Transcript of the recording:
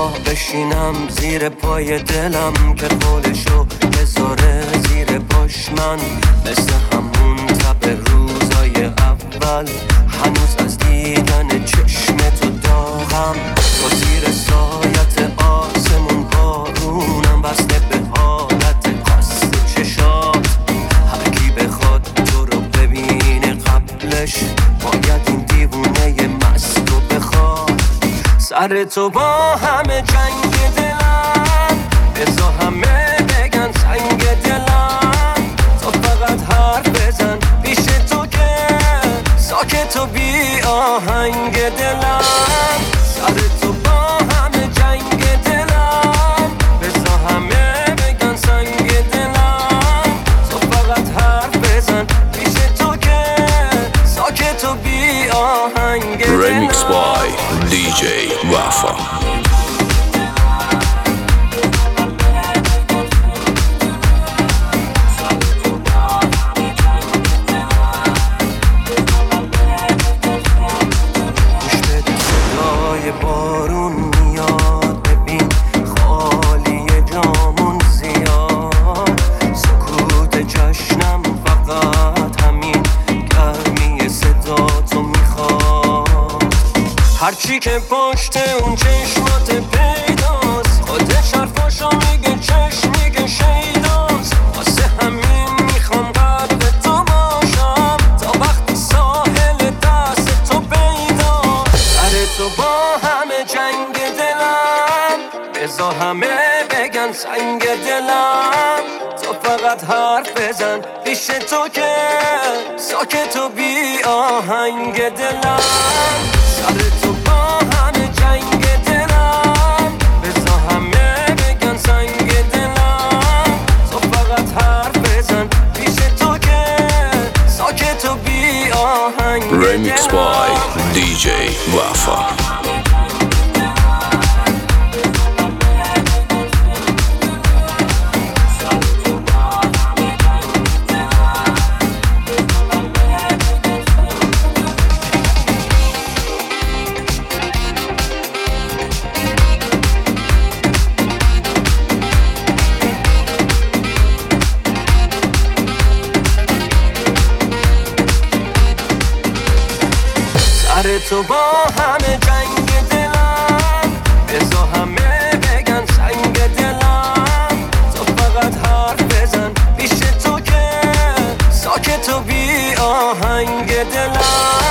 بشینم زیر پای دلم که خودشو بذاره زیر پاش من مثل همون تب روزای اول هنوز از دیدن چشم تو داغم با زیر سایت آسمون بارونم بسته به حالت قصد چشات هر کی بخواد تو رو ببینه قبلش باید این دیوونه مست رو بخواد سر تو با همه جنگ دلم بذار همه بگن سنگ دلم تو فقط حرف بزن پیش تو که ساکت و بی آهنگ دلم سر تو با همه جنگ دلم بذار همه بگن سنگ دلم تو فقط حرف بزن پیش تو که ساکت و بی آهنگ دلم. Remix by DJ Wafa. بارون میاد ببین خالی جامون زیاد سکوت جشنم فقط همین گرمی صدا تو میخواد هرچی که پشت اون چشمات پیداست خودش حرفاشو میگه چشم میگه شیداست واسه همین میخوام قلب تو باشم تا وقتی ساحل دست تو پیداست سر تو با جنگ دلم بذار همه بگن سنگ دلم تو فقط حرف بزن پیش تو که ساکت و بی آهنگ دلم سر تو با همه جنگ دلم بذار همه بگن سنگ دلم تو فقط حرف بزن پیش تو که ساکت و بی آهنگ دلم. Remix by DJ Wafa. سر تو با همه جنگ دلم بذار همه بگن سنگ دلم تو فقط حرف بزن پیش تو که ساکت و بی آهنگ دلم